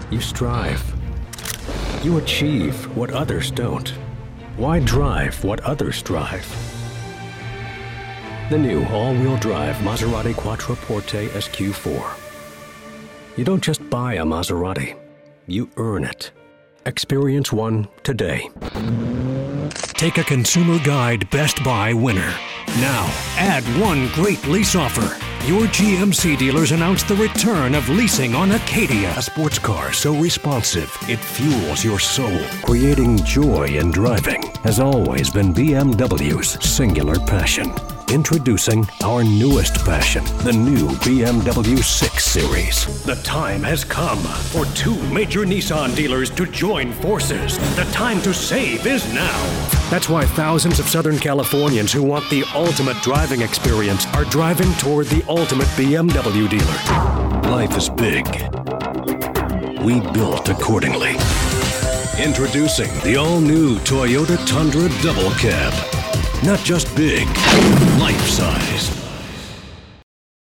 You strive. You achieve what others don't. Why drive what others drive? The new all-wheel drive Maserati Quattroporte SQ4. You don't just buy a Maserati, you earn it. Experience one today. Take a Consumer Guide Best Buy winner. Now, add one great lease offer. Your GMC dealers announce the return of leasing on Acadia. A sports car so responsive, it fuels your soul. Creating joy in driving has always been BMW's singular passion. Introducing our newest passion, the new BMW 6 Series. The time has come for two major Nissan dealers to join forces. The time to save is now. That's why thousands of Southern Californians who want the ultimate driving experience are driving toward the ultimate BMW dealer. Life is big. We built accordingly. Introducing the all-new Toyota Tundra Double Cab. Not just big, life-sized.